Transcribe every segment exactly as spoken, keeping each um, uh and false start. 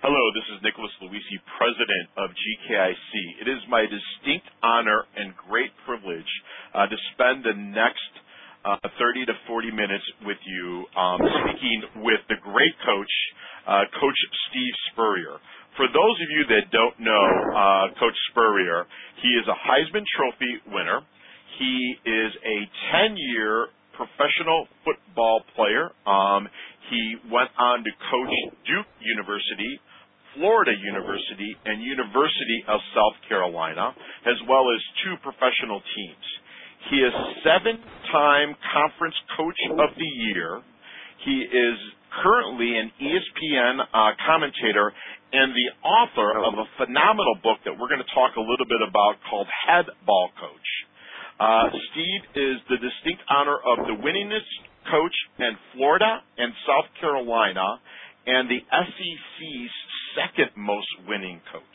Hello, this is Nicholas Luisi, President of G K I C. It is my distinct honor and great privilege uh, to spend the next uh, thirty to forty minutes with you um, speaking with the great coach, uh, Coach Steve Spurrier. For those of you that don't know uh, Coach Spurrier, he is a Heisman Trophy winner. He is a ten-year professional football player. Um, he went on to coach Duke University, Florida University, and University of South Carolina, as well as two professional teams. He is seven-time Conference Coach of the Year. He is currently an E S P N uh, commentator and the author of a phenomenal book that we're going to talk a little bit about called Head Ball Coach. Uh, Steve is the distinct honor of the winningest coach in Florida and South Carolina and the S E C's second most winning coach.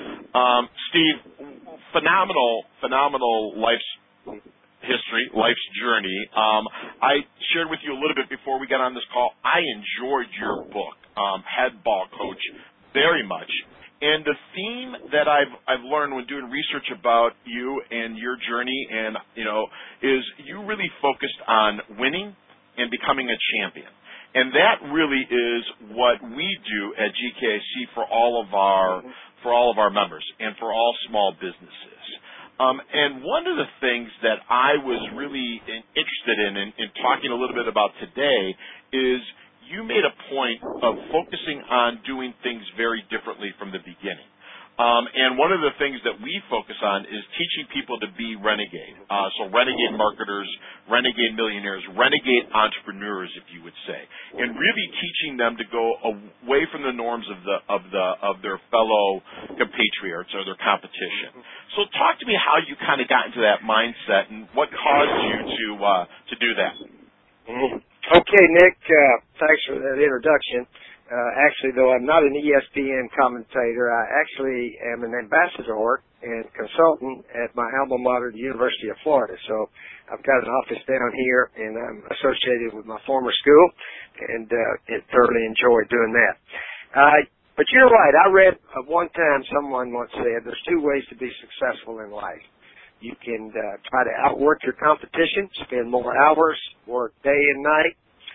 Um, Steve, phenomenal, phenomenal life's history, life's journey. Um, I shared with you a little bit before we got on this call. I enjoyed your book, um, Head Ball Coach, very much. And the theme that I've I've learned when doing research about you and your journey, and you know, is you really focused on winning and becoming a champion. And that really is what we do at G K I C for all of our for all of our members and for all small businesses. Um, and one of the things that I was really interested in, in, in talking a little bit about today is you made a point of focusing on doing things very differently from the beginning. Um, and one of the things that we focus on is teaching people to be renegade. Uh, so renegade marketers, renegade millionaires, renegade entrepreneurs, if you would say, and really teaching them to go away from the norms of the of the of their fellow compatriots or their competition. So talk to me how you kind of got into that mindset and what caused you to uh, to do that. Mm-hmm. Okay, Nick, uh, thanks for that introduction. Uh, actually, though I'm not an E S P N commentator, I actually am an ambassador and consultant at my alma mater, the University of Florida. So I've got an office down here, and I'm associated with my former school, and uh, it thoroughly enjoy doing that. Uh, but you're right. I read uh, one time someone once said there's two ways to be successful in life. You can uh, try to outwork your competition, spend more hours, work day and night,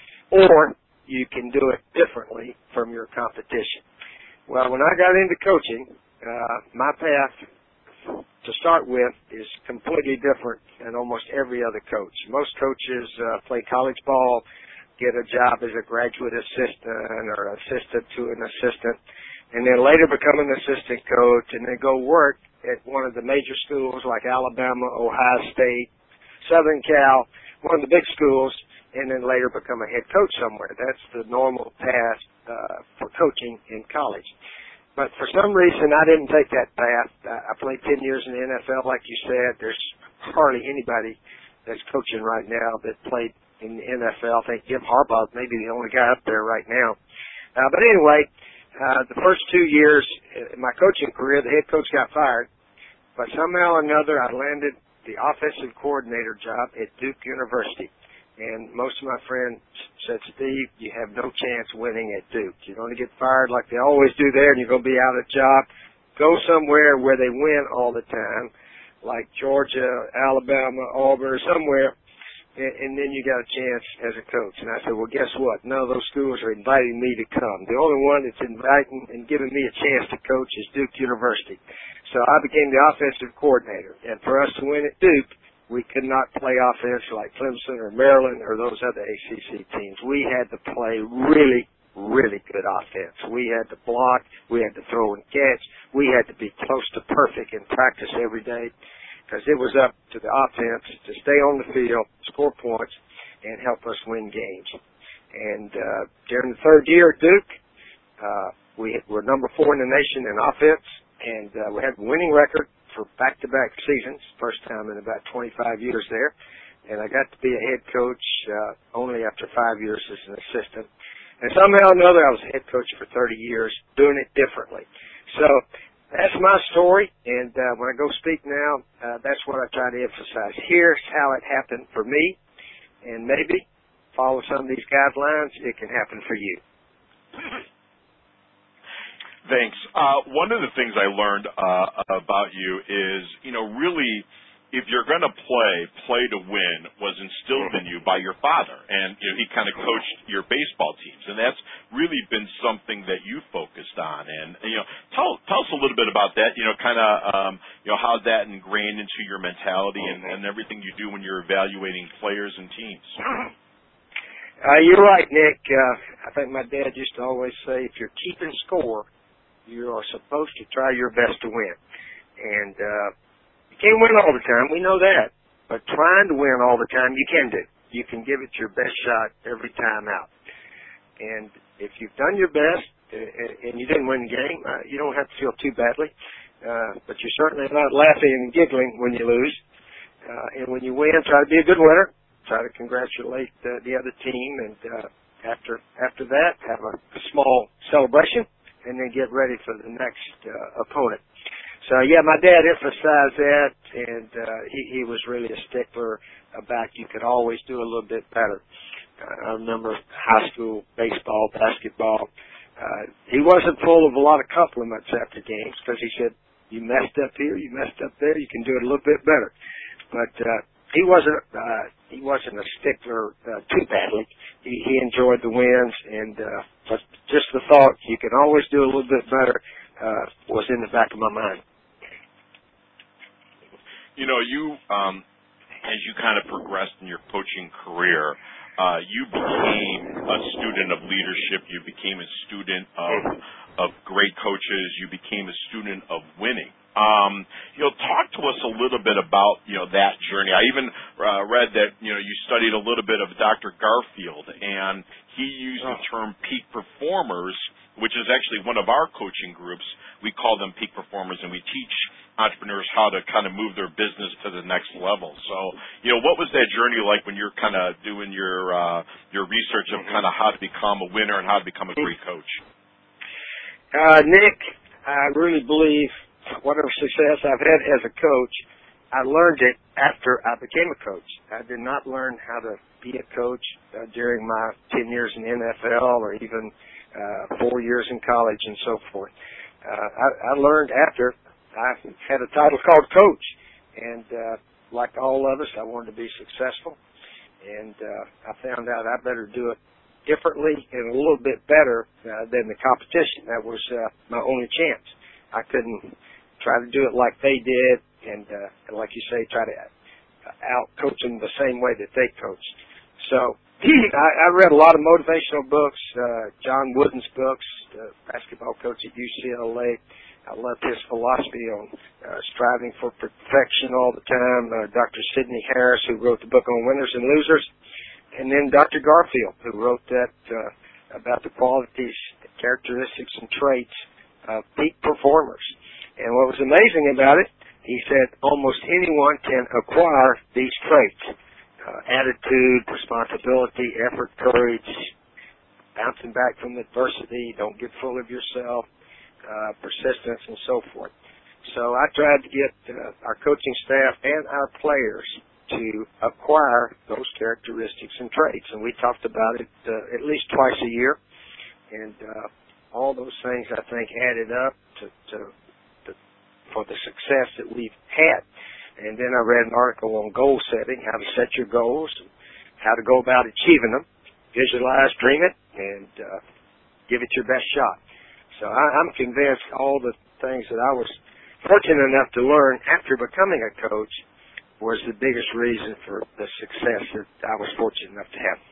or you can do it differently from your competition. Well, when I got into coaching, uh, my path to start with is completely different than almost every other coach. Most coaches uh, play college ball, get a job as a graduate assistant or assistant to an assistant, and then later become an assistant coach, and then go work at one of the major schools like Alabama, Ohio State, Southern Cal, one of the big schools, and then later become a head coach somewhere. That's the normal path uh, for coaching in college. But for some reason, I didn't take that path. I played ten years in the N F L, like you said. There's hardly anybody that's coaching right now that played in the N F L. I think Jim Harbaugh may be the only guy up there right now. Uh, but anyway, uh, the first two years in my coaching career, the head coach got fired. But somehow or another, I landed the offensive coordinator job at Duke University. And most of my friends said, Steve, you have no chance winning at Duke. You're going to get fired like they always do there, and you're going to be out of job. Go somewhere where they win all the time, like Georgia, Alabama, Auburn, or somewhere, and, and then you got a chance as a coach. And I said, well, guess what? None of those schools are inviting me to come. The only one that's inviting and giving me a chance to coach is Duke University. So I became the offensive coordinator. And for us to win at Duke, we could not play offense like Clemson or Maryland or those other A C C teams. We had to play really, really good offense. We had to block. We had to throw and catch. We had to be close to perfect in practice every day because it was up to the offense to stay on the field, score points, and help us win games. And uh, during the third year at Duke, uh, we were number four in the nation in offense, and uh, we had a winning record for back-to-back seasons, first time in about twenty-five years there. And I got to be a head coach uh, only after five years as an assistant. And somehow or another, I was a head coach for thirty years, doing it differently. So that's my story, and uh, when I go speak now, uh, that's what I try to emphasize. Here's how it happened for me, and maybe follow some of these guidelines, it can happen for you. Thanks. Uh, one of the things I learned uh, about you is, you know, really, if you're going to play, play to win was instilled in you by your father, and you know, he kind of coached your baseball teams, and that's really been something that you focused on. And you know, tell tell us a little bit about that. You know, kind of um, you know how that ingrained into your mentality and, and everything you do when you're evaluating players and teams. Uh, you're right, Nick. Uh, I think my dad used to always say, if you're keeping score, you are supposed to try your best to win. And uh, you can't win all the time. We know that. But trying to win all the time, you can do. You can give it your best shot every time out. And if you've done your best uh, and you didn't win the game, uh, you don't have to feel too badly. Uh, but you're certainly not laughing and giggling when you lose. Uh, and when you win, try to be a good winner. Try to congratulate uh, the other team. And uh, after after that, have a, a small celebration. And then get ready for the next uh, opponent. So, yeah, my dad emphasized that, and uh, he, he was really a stickler about you could always do a little bit better. Uh, I remember high school baseball, basketball. Uh, he wasn't full of a lot of compliments after games because he said, you messed up here, you messed up there, you can do it a little bit better. But uh, he wasn't uh, he wasn't a stickler uh, too badly. He, he enjoyed the wins, and uh, but just the thought you can always do a little bit better uh, was in the back of my mind. You know, you um, as you kind of progressed in your coaching career, uh, you became a student of leadership. You became a student of of great coaches. You became a student of winning. Um, you know, talk to us a little bit about, you know, that journey. I even uh, read that, you know, you studied a little bit of Doctor Garfield, and he used the term peak performers, which is actually one of our coaching groups. We call them peak performers, and we teach entrepreneurs how to kind of move their business to the next level. So, you know, what was that journey like when you're kind of doing your uh, your research of kind of how to become a winner and how to become a great coach? Uh, Nick, I really believe whatever success I've had as a coach, I learned it after I became a coach. I did not learn how to be a coach uh, during my ten years in the N F L or even uh, four years in college and so forth. Uh, I, I learned after I had a title called coach. And uh, like all of us, I wanted to be successful. And uh, I found out I better do it differently and a little bit better uh, than the competition. That was uh, my only chance. I couldn't try to do it like they did, and, uh, and like you say, try to out-coach them the same way that they coached. So I, I read a lot of motivational books, uh, John Wooden's books, the basketball coach at U C L A. I loved his philosophy on uh, striving for perfection all the time. Uh, Doctor Sidney Harris, who wrote the book on winners and losers, and then Doctor Garfield, who wrote that uh, about the qualities, the characteristics, and traits of peak performers. And what was amazing about it, he said almost anyone can acquire these traits. Uh, attitude, responsibility, effort, courage, bouncing back from adversity, don't get full of yourself, uh, persistence, and so forth. So I tried to get uh, our coaching staff and our players to acquire those characteristics and traits. And we talked about it uh, at least twice a year. And uh, all those things, I think, added up to, to for the success that we've had. And then I read an article on goal setting, how to set your goals, and how to go about achieving them, visualize, dream it, and uh, give it your best shot. So I, I'm convinced all the things that I was fortunate enough to learn after becoming a coach was the biggest reason for the success that I was fortunate enough to have.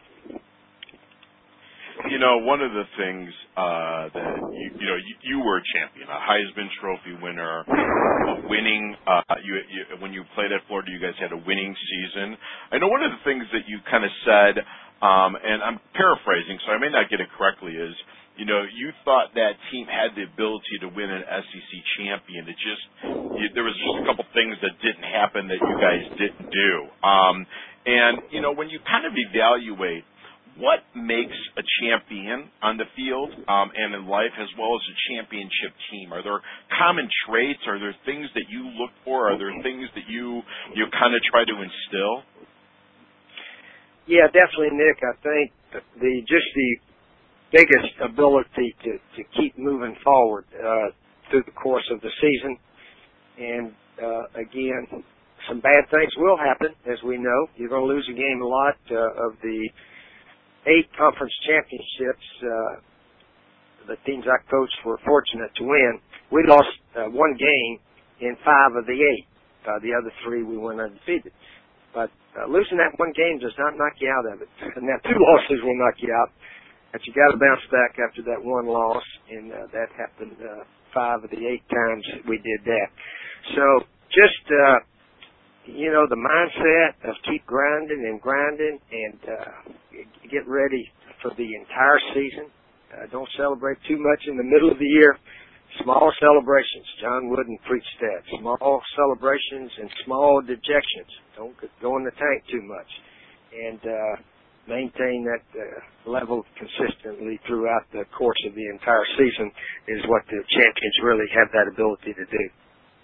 You know, one of the things uh, that you, you know, you, you were a champion, a Heisman Trophy winner, a winning. Uh, you, you, when you played at Florida, you guys had a winning season. I know one of the things that you kind of said, um, and I'm paraphrasing, so I may not get it correctly, is you know you thought that team had the ability to win an S E C champion. It just you, there was just a couple things that didn't happen that you guys didn't do. Um, and you know when you kind of evaluate what makes a champion on the field um, and in life as well as a championship team? Are there common traits? Are there things that you look for? Are there things that you you kind of try to instill? Yeah, definitely, Nick. I think the just the biggest ability to, to keep moving forward uh, through the course of the season. And, uh, again, some bad things will happen, as we know. You're going to lose a game a lot uh, of the eight conference championships. Uh, the teams I coached were fortunate to win. We lost uh, one game in five of the eight. Uh, the other three we went undefeated. But uh, losing that one game does not knock you out of it. Now, two losses will knock you out. But you got to bounce back after that one loss, and uh, that happened uh, five of the eight times we did that. So just, uh, you know, the mindset of keep grinding and grinding and uh, get ready for the entire season. Uh, don't celebrate too much in the middle of the year. Small celebrations. John Wooden preached that. Small celebrations and small dejections. Don't go in the tank too much. And uh, maintain that uh, level consistently throughout the course of the entire season is what the champions really have that ability to do.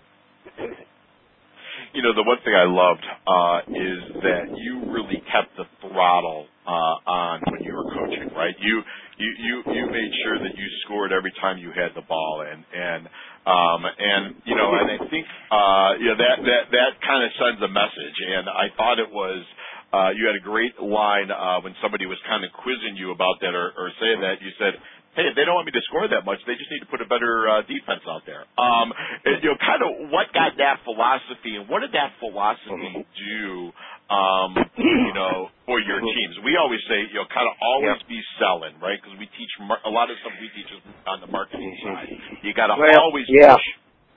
You know, the one thing I loved uh, is that you really kept the throttle uh, on when you were coaching, right? You you you you made sure that you scored every time you had the ball, and and um, and you know, and I think uh, you know that that that kind of sends a message. And I thought it was. Uh, you had a great line uh, when somebody was kind of quizzing you about that or, or saying that. You said, hey, if they don't want me to score that much, they just need to put a better uh, defense out there. Um, and, you know, kind of what got that philosophy, and what did that philosophy do, um, you know, for your teams? We always say, you know, kind of always yep. be selling, right? Because we teach mar- a lot of stuff we teach is on the marketing side. You got to well, always yeah. push.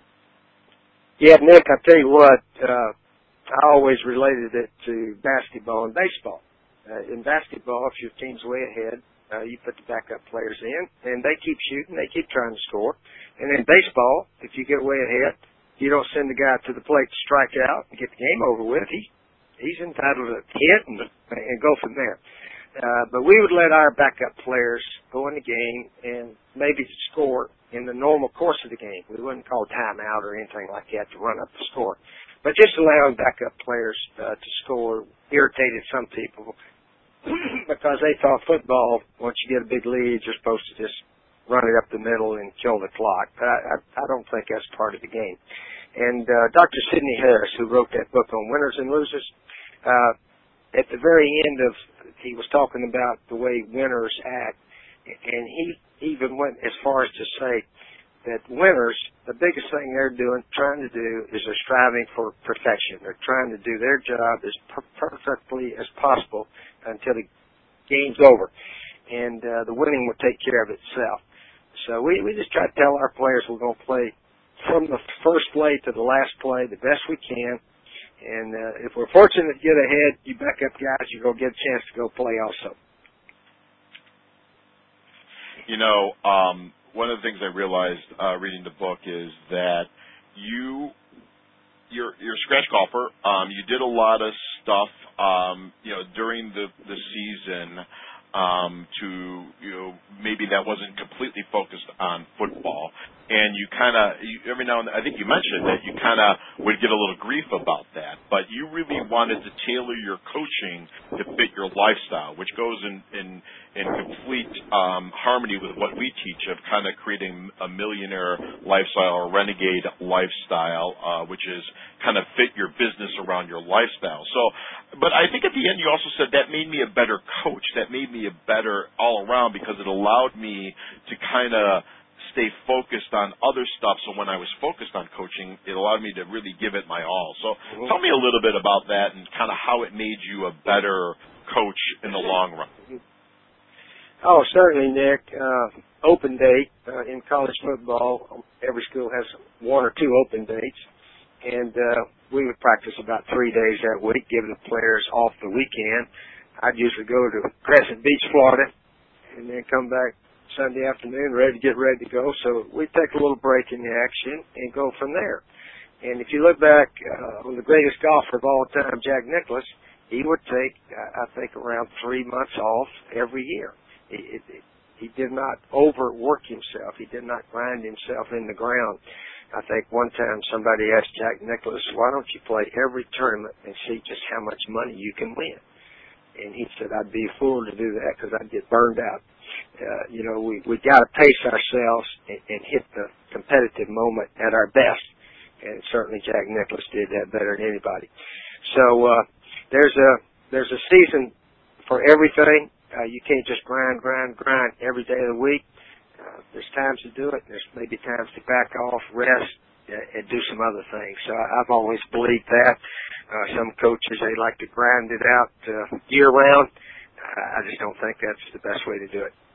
Yeah, Nick, I tell you what, uh, I always related it to basketball and baseball. Uh, in basketball, if your team's way ahead, uh, you put the backup players in, and they keep shooting, they keep trying to score. And in baseball, if you get way ahead, you don't send the guy to the plate to strike out and get the game over with. He, he's entitled to hit and, and go from there. Uh, but we would let our backup players go in the game and maybe score in the normal course of the game. We wouldn't call timeout or anything like that to run up the score. But just allowing backup players uh, to score irritated some people because they thought football, once you get a big lead, you're supposed to just run it up the middle and kill the clock. But I, I, I don't think that's part of the game. And uh, Doctor Sidney Harris, who wrote that book on winners and losers, uh, at the very end of, he was talking about the way winners act, and he even went as far as to say that winners, the biggest thing they're doing, trying to do, is they're striving for perfection. They're trying to do their job as per- perfectly as possible until the game's over. And uh, the winning will take care of itself. So we, we just try to tell our players we're going to play from the first play to the last play the best we can. And uh, if we're fortunate to get ahead, you back up guys, you're going to get a chance to go play also. You know, um, one of the things I realized uh, reading the book is that you, you're, you're a scratch golfer. Um, you did a lot of stuff, um, you know, during the, the season um, to, you know, maybe that wasn't completely focused on football. And you kind of, every now and then, I think you mentioned that you kind of would get a little grief about that. But you really wanted to tailor your coaching to fit your lifestyle, which goes in, in, in complete um, harmony with what we teach of kind of creating a millionaire lifestyle or renegade lifestyle, uh, which is kind of fit your business around your lifestyle. So, but I think at the end you also said that made me a better coach. That made me a better all around because it allowed me to kind of stay focused on other stuff. So when I was focused on coaching, it allowed me to really give it my all. So mm-hmm. tell me a little bit about that and kind of how it made you a better coach in the long run. Oh, certainly, Nick. Uh, open date uh, in college football, every school has one or two open dates. And uh, we would practice about three days that week, give the players off the weekend. I'd usually go to Crescent Beach, Florida, and then come back Sunday afternoon, ready to get ready to go. So we take a little break in the action and go from there. And if you look back uh, on the greatest golfer of all time, Jack Nicklaus, he would take, uh, I think, around three months off every year. He, it, he did not overwork himself. He did not grind himself in the ground. I think one time somebody asked Jack Nicklaus, why don't you play every tournament and see just how much money you can win? And he said, I'd be a fool to do that because I'd get burned out. uh, you know, we we got to pace ourselves and, and hit the competitive moment at our best. And certainly Jack Nicklaus did that better than anybody. So uh, there's a there's a season for everything. Uh, you can't just grind, grind, grind every day of the week. Uh, there's times to do it. There's maybe times to back off, rest, uh, and do some other things. So I've always believed that. Uh, some coaches, they like to grind it out uh, year-round. Uh, I just don't think that's the best way to do it.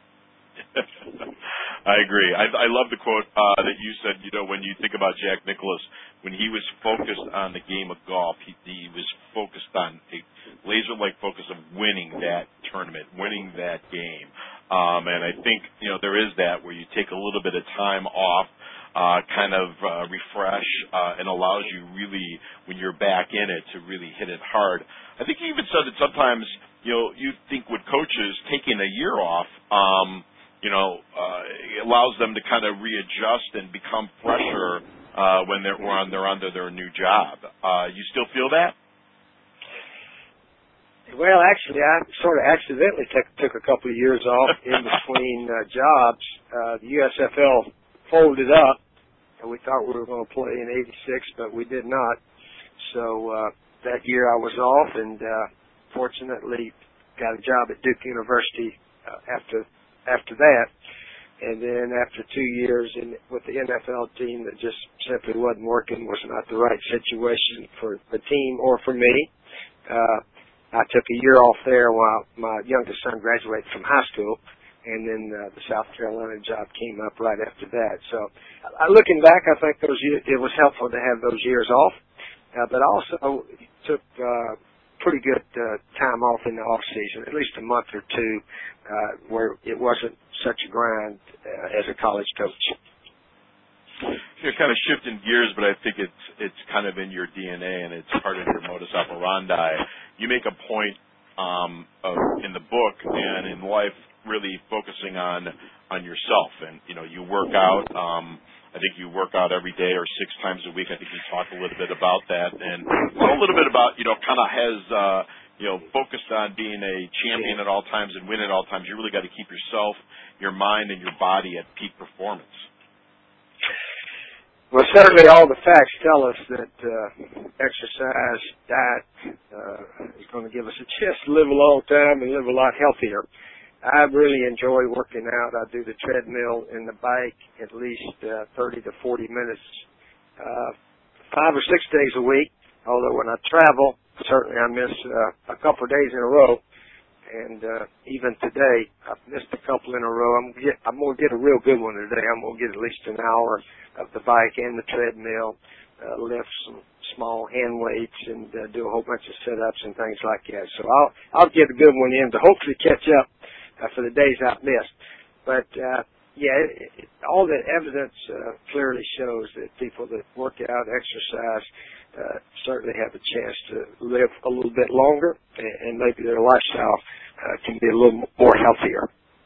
I agree. I, I love the quote uh, that you said, you know, when you think about Jack Nicklaus, when he was focused on the game of golf, he, he was focused on a laser-like focus of winning that tournament, winning that game. Um, and I think, you know, there is that where you take a little bit of time off, uh, kind of uh, refresh, uh, and allows you really, when you're back in it, to really hit it hard. I think he even said that sometimes, you know, you think with coaches taking a year off, um, you know, uh, it allows them to kind of readjust and become fresher uh, when they're when they're under their new job. Uh, you still feel that? Well, actually, I sort of accidentally took, took a couple of years off in between uh, jobs. Uh, the U S F L folded up, and we thought we were going to play in eighty-six, but we did not. So uh, that year I was off, and uh, fortunately got a job at Duke University uh, after after that. And then after two years in, with the N F L team that just simply wasn't working, was not the right situation for the team or for me. Uh, I took a year off there while my youngest son graduated from high school, and then uh, the South Carolina job came up right after that. So uh, looking back, I think those years, it was helpful to have those years off, uh, but also took uh, pretty good uh, time off in the off season, at least a month or two, uh, where it wasn't such a grind uh, as a college coach. You're kind of shifting gears, but I think it's it's kind of in your D N A and it's part of your modus operandi. You make a point um, of, in the book and in life, really focusing on on yourself, and you know you work out. Um, I think you work out every day or six times a week. I think you talk a little bit about that, and a little bit about you know kind of has uh, you know focused on being a champion at all times and win at all times. You really got to keep yourself, your mind, and your body at peak performance. Well, certainly all the facts tell us that uh, exercise, diet uh, is going to give us a chance to live a long time and live a lot healthier. I really enjoy working out. I do the treadmill and the bike at least uh, thirty to forty minutes, uh, five or six days a week. Although when I travel, certainly I miss uh, a couple of days in a row. And uh, even today, I've missed a couple in a row. I'm gonna get, I'm going to get a real good one today. I'm going to get at least an hour of the bike and the treadmill, uh, lift some small hand weights, and uh, do a whole bunch of sit-ups and things like that. So I'll I'll get a good one in to hopefully catch up uh, for the days I've missed. But uh, yeah, it, it, all the evidence uh, clearly shows that people that work out, exercise, uh, certainly have a chance to live a little bit longer, and, and maybe their lifestyle uh, can be a little more healthier.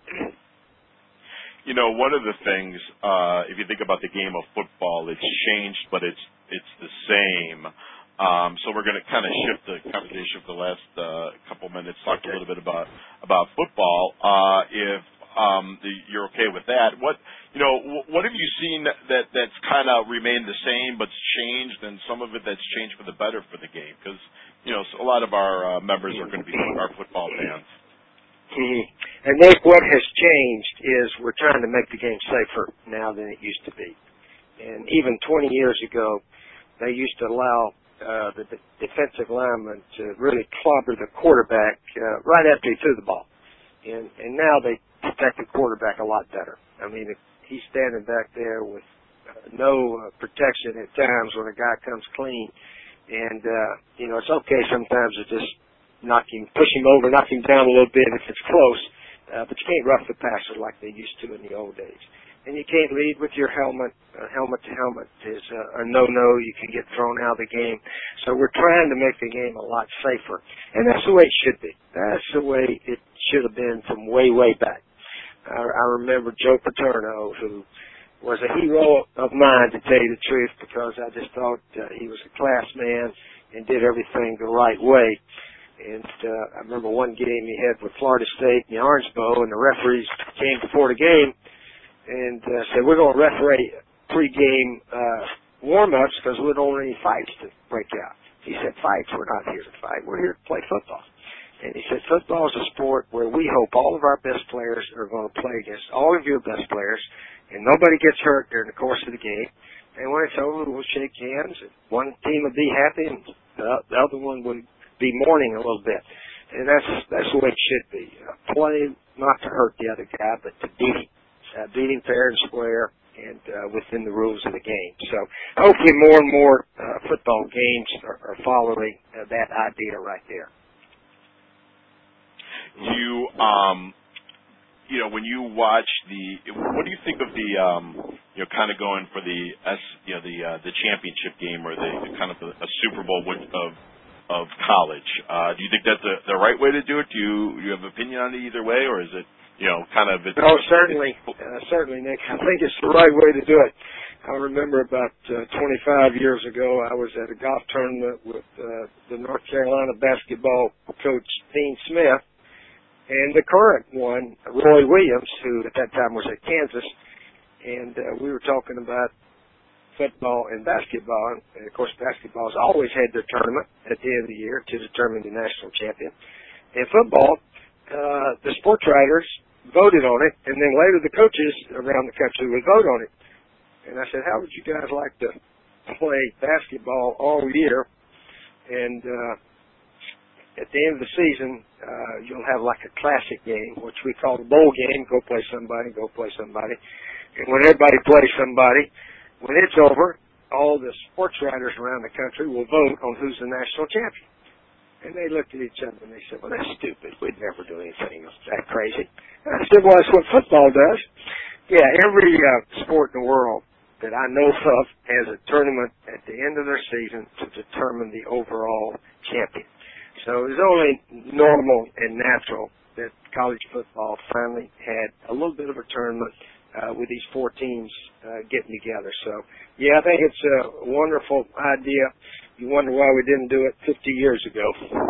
You know, one of the things, uh, if you think about the game of football, it's changed, but it's it's the same. Um, so we're going to kind of shift the conversation for the last uh, couple minutes, talk okay. a little bit about about football. Uh, if um, the, you're okay with that, what you know, w- what have you seen that that's kind of remained the same but's changed, and some of it that's changed for the better for the game? Because you know, a lot of our uh, members are going to be our football fans. Mm-hmm. And Nick, what has changed is we're trying to make the game safer now than it used to be. And even twenty years ago, they used to allow uh, the d- defensive lineman to really clobber the quarterback uh, right after he threw the ball. And, and now they protect the quarterback a lot better. I mean, if he's standing back there with uh, no uh, protection at times when a guy comes clean, and, uh, you know, it's okay sometimes to just knock him, push him over, knock him down a little bit if it's close, uh, but you can't rough the passer like they used to in the old days. And you can't lead with your helmet. Uh, helmet to helmet is uh, a no-no. You can get thrown out of the game. So we're trying to make the game a lot safer. And that's the way it should be. That's the way it should have been from way, way back. I, I remember Joe Paterno, who was a hero of mine, to tell you the truth, because I just thought uh, he was a class man and did everything the right way. And uh, I remember one game he had with Florida State in the Orange Bowl, and the referees came before the game and uh, said, we're going to referee pre-game uh, warm-ups because we don't want any fights to break out. He said, fights? We're not here to fight. We're here to play football. And he said, football is a sport where we hope all of our best players are going to play against all of your best players, and nobody gets hurt during the course of the game. And when it's over, we'll shake hands. And one team will be happy, and the, the other one will be mourning a little bit. And that's that's the way it should be. Uh, play not to hurt the other guy, but to beat him. Uh, beat him fair and square and uh, within the rules of the game. So hopefully more and more uh, football games are, are following uh, that idea right there. You, um, you know, when you watch the, what do you think of the, um, you know, kind of going for the, S, you know, the uh, the championship game or the, the kind of a, a Super Bowl with, of of college? Uh, do you think that's the, the right way to do it? Do you do you have an opinion on it either way, or is it, you know, kind of? It's, no, certainly, uh, certainly, Nick. I think it's the right way to do it. I remember about uh, twenty-five years ago, I was at a golf tournament with uh, the North Carolina basketball coach Dean Smith, and the current one, Roy Williams, who at that time was at Kansas, and uh, we were talking about football and basketball. And, of course, basketball has always had their tournament at the end of the year to determine the national champion. In football, uh, the sports writers voted on it, and then later the coaches around the country would vote on it. And I said, how would you guys like to play basketball all year? And uh, at the end of the season, uh, you'll have like a classic game, which we call the bowl game. Go play somebody, go play somebody. And when everybody plays somebody, when it's over, all the sports writers around the country will vote on who's the national champion. And they looked at each other and they said, well, that's stupid. We'd never do anything that crazy. And I said, well, that's what football does. Yeah, every uh, sport in the world that I know of has a tournament at the end of their season to determine the overall champion. So it's only normal and natural that college football finally had a little bit of a tournament uh, with these four teams uh, getting together. So, yeah, I think it's a wonderful idea. You wonder why we didn't do it fifty years ago.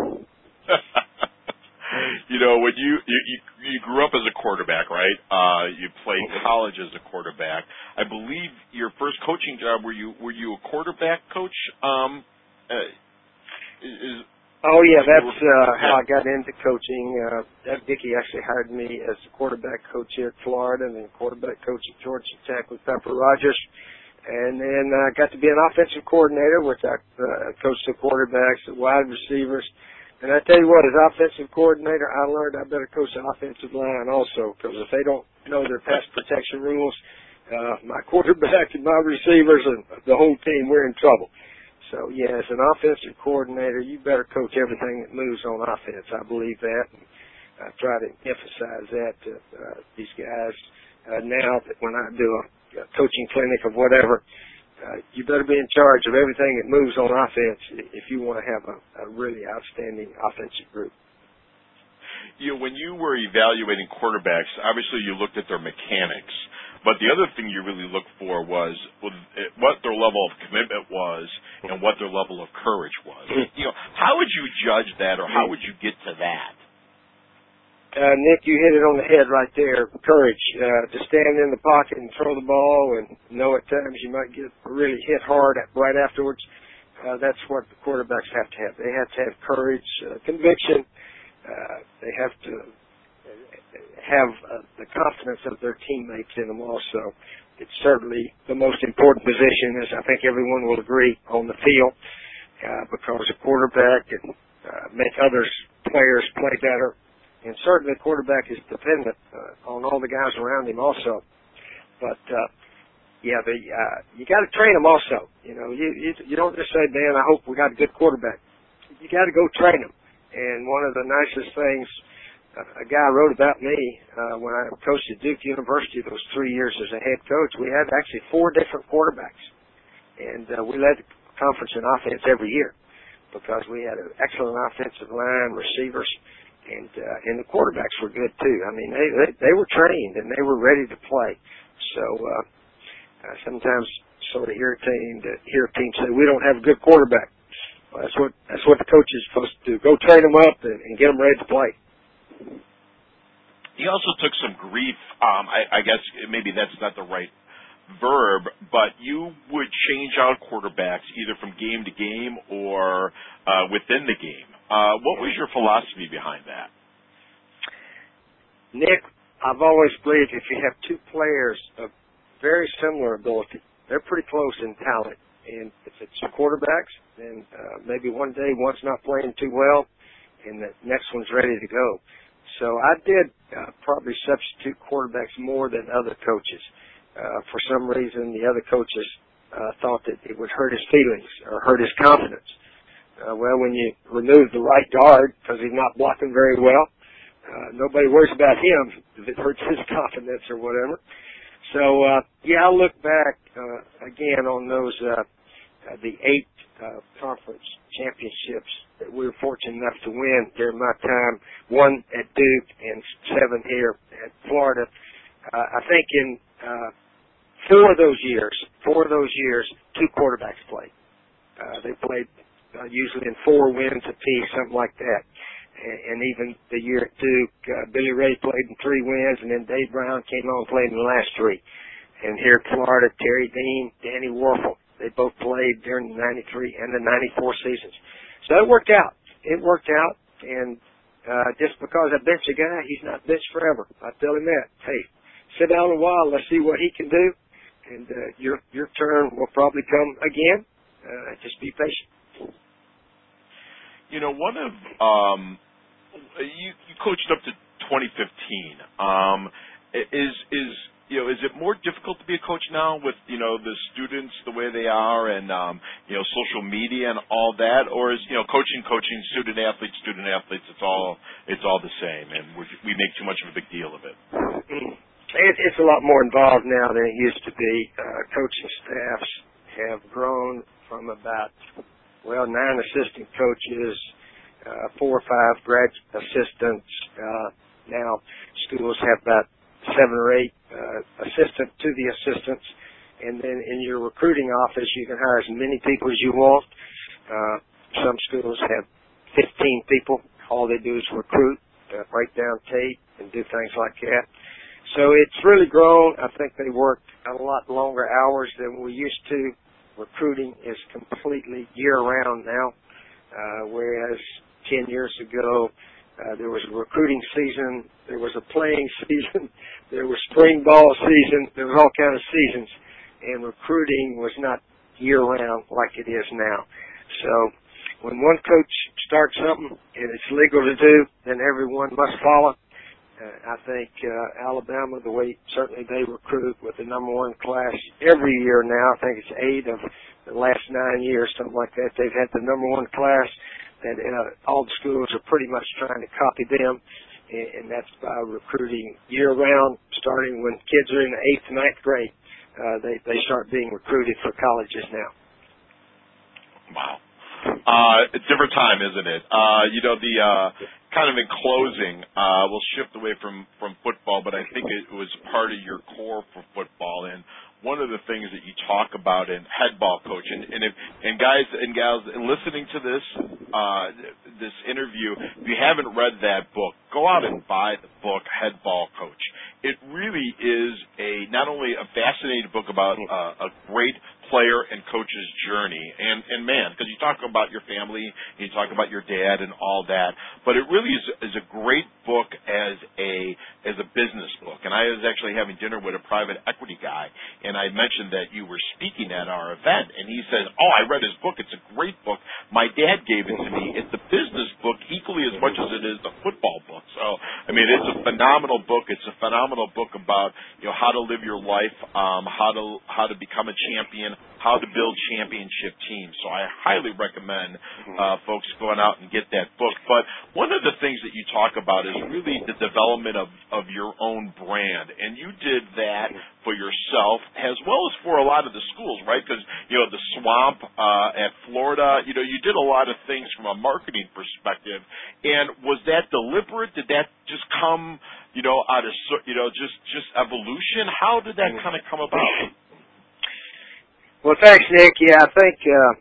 You know, when you, you you grew up as a quarterback, right? Uh, you played college as a quarterback. I believe your first coaching job, were you were you a quarterback coach? Um, uh, is Oh, yeah, that's uh, how I got into coaching. Uh, Ed Dickey actually hired me as the quarterback coach here at Florida and then quarterback coach at Georgia Tech with Pepper Rogers. And then I uh, got to be an offensive coordinator, which I uh, coached the quarterbacks, the wide receivers. And I tell you what, as offensive coordinator, I learned I better coach the offensive line also, because if they don't know their pass protection rules, uh, my quarterback and my receivers and the whole team, we're in trouble. So, yeah, as an offensive coordinator, you better coach everything that moves on offense. I believe that. And I try to emphasize that to uh, these guys uh, now that when I do a, a coaching clinic of whatever, uh, you better be in charge of everything that moves on offense if you want to have a, a really outstanding offensive group. You know, when you were evaluating quarterbacks, obviously you looked at their mechanics. But the other thing you really looked for was what their level of commitment was and what their level of courage was. You know, how would you judge that, or how would you get to that? Uh, Nick, you hit it on the head right there. Courage. Uh, to stand in the pocket and throw the ball and know at times you might get really hit hard right afterwards. Uh, that's what the quarterbacks have to have. They have to have courage, uh, conviction. Uh, they have to have uh, the confidence of their teammates in them also. It's certainly the most important position, as I think everyone will agree, on the field, uh, because a quarterback can uh, make others players play better. And certainly the quarterback is dependent uh, on all the guys around him also. But, uh, yeah, the, uh, you got to train them also. You know, you, you, you don't just say, man, I hope we got a good quarterback. You got to go train them. And one of the nicest things a guy wrote about me uh, when I coached at Duke University those three years as a head coach. We had actually four different quarterbacks, and uh, we led the conference in offense every year because we had an excellent offensive line, receivers, and uh, and the quarterbacks were good too. I mean, they, they they were trained and they were ready to play. So uh, uh, sometimes sort of irritating to hear teams say we don't have a good quarterback. Well, that's what that's what the coach is supposed to do. Go train them up and, and get them ready to play. He also took some grief. Um, I, I guess maybe that's not the right verb, but you would change out quarterbacks either from game to game or uh, within the game. Uh, what was your philosophy behind that? Nick, I've always believed if you have two players of very similar ability, they're pretty close in talent. And if it's quarterbacks, then uh, maybe one day one's not playing too well and the next one's ready to go. So I did uh, probably substitute quarterbacks more than other coaches. Uh, for some reason, the other coaches uh, thought that it would hurt his feelings or hurt his confidence. Uh, well, when you remove the right guard because he's not blocking very well, uh, nobody worries about him if it hurts his confidence or whatever. So, uh, yeah, I'll look back uh, again on those uh, uh, the eight uh, conference championships that we were fortunate enough to win during my time, one at Duke and seven here at Florida. Uh, I think in uh, four of those years, four of those years, two quarterbacks played. Uh, they played uh, usually in four wins apiece, something like that. And, and even the year at Duke, uh, Billy Ray played in three wins, and then Dave Brown came on and played in the last three. And here at Florida, Terry Dean, Danny Warfel, they both played during the ninety-three and the ninety-four seasons. So it worked out. It worked out, and uh, just because I bench a guy, he's not benched forever. I tell him that. Hey, sit down a while, let's see what he can do, and uh, your your turn will probably come again. Uh, just be patient. You know, one of um, you, you coached up to twenty fifteen. Um, is is you know is it more difficult to be a coach now with you know the students the way they are and um, you know social media and all that, or is you know coaching coaching student athletes student athletes it's all it's all the same and we we make too much of a big deal of it. It, it's a lot more involved now than it used to be. Uh, coaching staffs have grown from about, well, nine assistant coaches, uh, four or five grad assistants. Uh, now schools have about seven or eight uh, assistant to the assistants. And then in your recruiting office, you can hire as many people as you want. Uh, some schools have fifteen people. All they do is recruit, uh, break down tape, and do things like that. So it's really grown. I think they work a lot longer hours than we used to. Recruiting is completely year-round now, uh, whereas ten years ago uh, there was a recruiting season, there was a playing season, there was spring ball season, there was all kinds of seasons, and recruiting was not year-round like it is now. So when one coach starts something and it's legal to do, then everyone must follow. Uh, I think uh, Alabama, the way certainly they recruit with the number one class every year now, I think it's eight of the last nine years, something like that, they've had the number one class that uh, all the schools are pretty much trying to copy them, and, and that's by recruiting year-round, starting when kids are in the eighth and ninth grade. Uh, they, they start being recruited for colleges now. Wow. Uh, a different time, isn't it? Uh, you know, the uh, kind of in closing, uh, we'll shift away from, from football, but I think it was part of your core for football. And one of the things that you talk about in head ball coach, and, and, if, and guys and gals, and listening to this uh, this interview, if you haven't read that book, go out and buy the book, Head Ball Coach. It really is a not only a fascinating book about uh, a great player and coach's journey, and, and man, because you talk about your family, you talk about your dad and all that, but it really is, is a great book as a as a business book. And I was actually having dinner with a private equity guy, and I mentioned that you were speaking at our event, and he says, oh, I read his book, it's a great book. My dad gave it to me. It's a business book equally as much as it is a football book. So, I mean, it's a phenomenal book. It's a phenomenal book about, you know, how to live your life, um, how to how to become a champion, how to build championship teams. So I highly recommend uh, folks going out and get that book. But one of the things that you talk about is really the development of, of your own brand. And you did that for yourself as well as for a lot of the schools, right? Because, you know, the Swamp uh, at Florida, you know, you did a lot of things from a marketing perspective. And was that deliberate? Did that just come, you know, out of, you know, just, just evolution? How did that kind of come about? Well, thanks, Nick. Yeah, I think uh,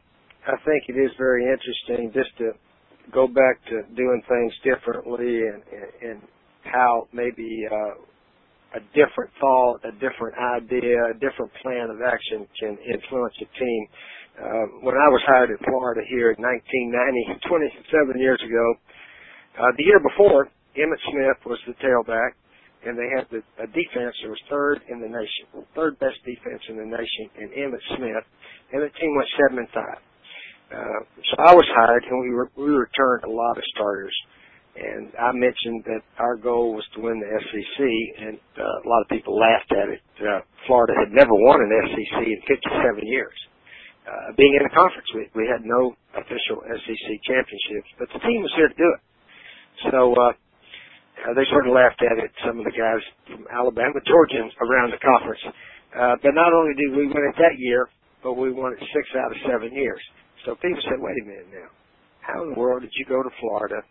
I think it is very interesting just to go back to doing things differently and, and, and how maybe uh, a different thought, a different idea, a different plan of action can influence a team. Uh, when I was hired in Florida here in nineteen ninety, twenty-seven years ago, uh, the year before, Emmitt Smith was the tailback, and they had the, a defense that was third in the nation, third best defense in the nation, and Emmitt Smith, and the team went seven and five. Uh, so I was hired, and we, re- we returned a lot of starters. And I mentioned that our goal was to win the S E C, and uh, a lot of people laughed at it. Uh, Florida had never won an S E C in fifty-seven years. Uh, being in the conference, we, we had no official S E C championships, but the team was here to do it. So uh, uh, they sort of laughed at it, some of the guys from Alabama, Georgia, around the conference. Uh, but not only did we win it that year, but we won it six out of seven years. So people said, wait a minute now. How in the world did you go to Florida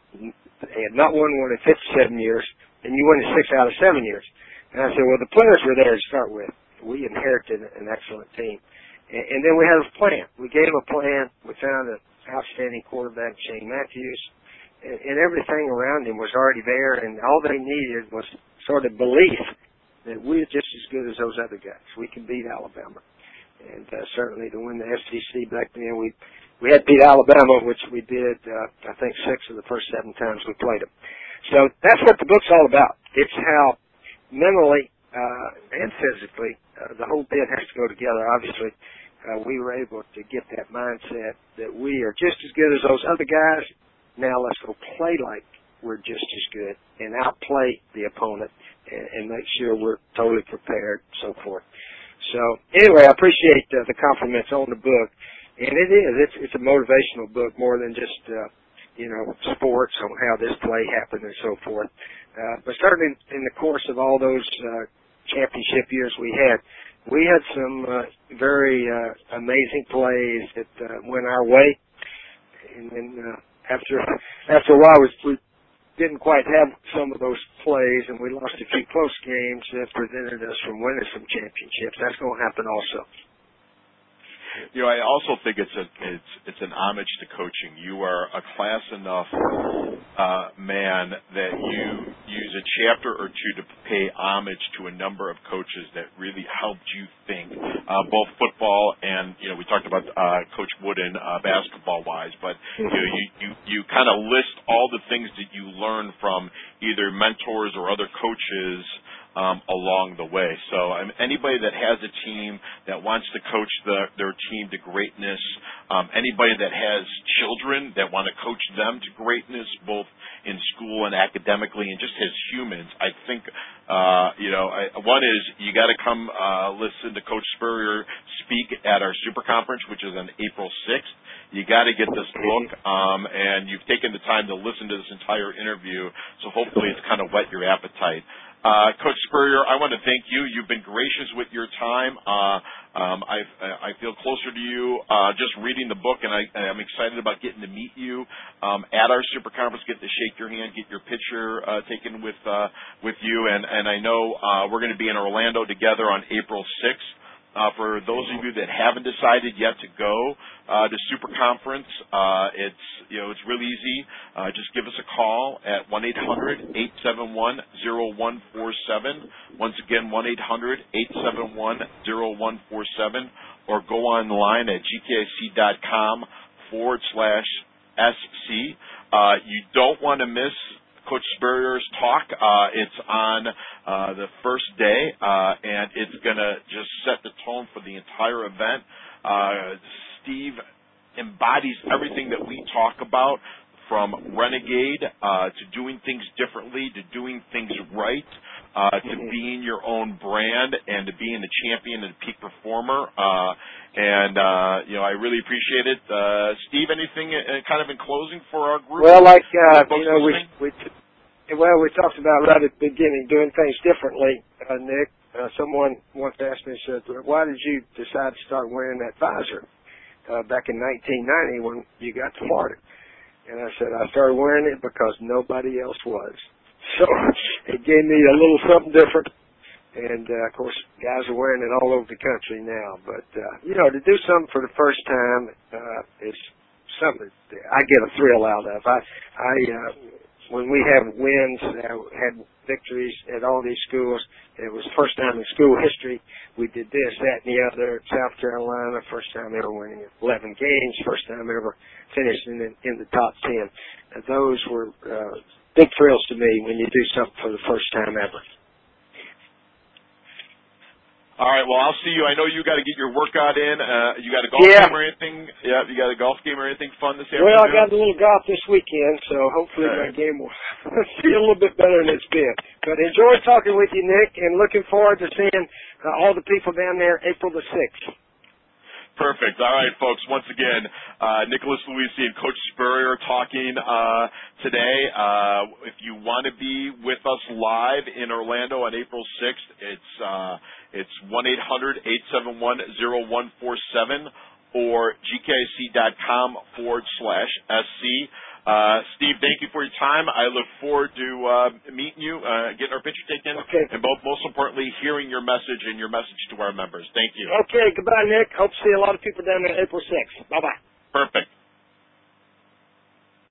and not won one in fifty-seven years, and you won it six out of seven years? And I said, well, the players were there to start with. We inherited an excellent team. And, and then we had a plan. We gave them a plan. We found an outstanding quarterback, Shane Matthews, and, and everything around him was already there, and all they needed was sort of belief that we're just as good as those other guys. We can beat Alabama. And uh, certainly to win the S E C back then, we we had beat Alabama, which we did, uh, I think, six of the first seven times we played them. So that's what the book's all about. It's how mentally uh, and physically uh, the whole bit has to go together. Obviously, uh, we were able to get that mindset that we are just as good as those other guys. Now let's go play like we're just as good and outplay the opponent and, and make sure we're totally prepared, so forth. So anyway, I appreciate uh, the compliments on the book, and it is. It's, it's a motivational book more than just, uh, you know, sports on how this play happened and so forth. Uh, but certainly in the course of all those uh, championship years we had, we had some uh, very uh, amazing plays that uh, went our way. And then uh, after after a while, we, we didn't quite have some of those plays, and we lost a few close games that prevented us from winning some championships. That's going to happen also. You know, I also think it's a it's it's an homage to coaching. You are a class enough uh, man that you use a chapter or two to pay homage to a number of coaches that really helped you think, uh, both football and, you know, we talked about uh, Coach Wooden uh, basketball-wise, but you know, you you, you kind of list all the things that you learned from either mentors or other coaches Um, along the way. So um, anybody that has a team that wants to coach the, their team to greatness, um, anybody that has children that want to coach them to greatness, both in school and academically, and just as humans, I think, uh, you know, I, one is you got to come uh, listen to Coach Spurrier speak at our Super Conference, which is on April sixth. You got to get this book, um, and you've taken the time to listen to this entire interview, so hopefully it's kind of whet your appetite. Uh, Coach Spurrier, I want to thank you. You've been gracious with your time. Uh, um, I, I feel closer to you uh, just reading the book, and I, I'm excited about getting to meet you um, at our Super Conference, get to shake your hand, get your picture uh, taken with uh, with you. And, and I know uh, we're going to be in Orlando together on April sixth. Uh, for those of you that haven't decided yet to go uh, to Super Conference, uh, it's you know it's real easy. Uh, just give us a call at one eight hundred, eight seven one, zero one four seven. Once again, one eight hundred, eight seven one, zero one four seven, or go online at gkic.com forward slash SC. Uh, you don't want to miss Coach Spurrier's talk. Uh, it's on uh, the first day, uh, and it's going to just set the tone for the entire event. Uh, Steve embodies everything that we talk about, from renegade uh, to doing things differently, to doing things right, uh, to being your own brand, and to being a champion and a peak performer. Uh, and, uh, you know, I really appreciate it. Uh, Steve, anything uh, kind of in closing for our group? Well, like, uh, you know, we, we, well, we talked about right at the beginning doing things differently, uh, Nick. Uh, someone once asked me, said, why did you decide to start wearing that visor uh, back in nineteen ninety when you got to Florida? And I said, I started wearing it because nobody else was. So it gave me a little something different. And, uh, of course, guys are wearing it all over the country now. But, uh, you know, to do something for the first time uh, is something that I get a thrill out of. I, I uh, when we have wins, uh, had victories at all these schools, it was the first time in school history we did this, that, and the other. South Carolina, first time ever winning eleven games, first time ever finishing in, in the top ten. And those were uh, big thrills to me when you do something for the first time ever. All right, well, I'll see you. I know you got to get your workout in. Uh, you got a golf yeah. game or anything? Yeah, you got a golf game or anything fun this afternoon? Well, I got a little golf this weekend, so hopefully okay. my game will be a little bit better than it's been. But enjoy talking with you, Nick, and looking forward to seeing uh, all the people down there April the sixth. Perfect. All right, folks. Once again, uh, Nicholas Luisi and Coach Spurrier talking uh, today. Uh, if you want to be with us live in Orlando on April sixth, it's uh, it's one eight hundred eight seven one zero one four seven or g k i c dot com forward slash sc. Uh, Steve, thank you for your time. I look forward to uh, meeting you, uh, getting our picture taken, okay. and both, most importantly, hearing your message and your message to our members. Thank you. Okay, goodbye, Nick. Hope to see a lot of people down there April sixth. Bye-bye.